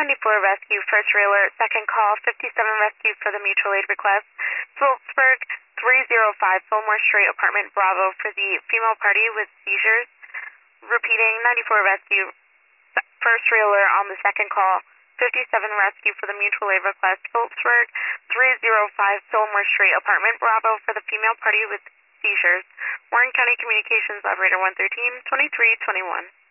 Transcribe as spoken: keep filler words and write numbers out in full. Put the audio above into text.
ninety-four Rescue, first trailer, second call, fifty-seven Rescue for the mutual aid request. Phillipsburg, three oh five Fillmore Street, apartment Bravo for the female party with seizures. Repeating, ninety-four Rescue, first trailer on the second call, fifty-seven Rescue for the mutual aid request. Phillipsburg, three oh five Fillmore Street, apartment Bravo for the female party with seizures. Warren County Communications Operator one thirteen, twenty-three twenty-one.